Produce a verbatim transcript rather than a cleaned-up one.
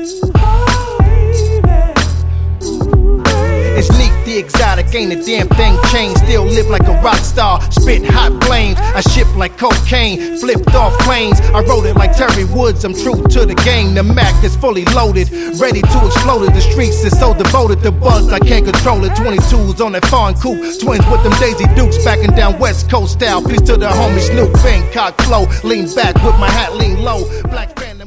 It's neat, the exotic, ain't a damn thing changed. Still live like a rock star, spit hot flames. I ship like cocaine, flipped off planes. I wrote it like Terry Woods, I'm true to the game. The Mac is fully loaded, ready to explode it. The streets is so devoted to buzz, I can't control it. twenty-twos on that foreign coupe, twins with them Daisy Dukes, backing down West Coast style. Peace to the homie Snoop, Bangkok flow. Lean back with my hat lean low, Black Phantom.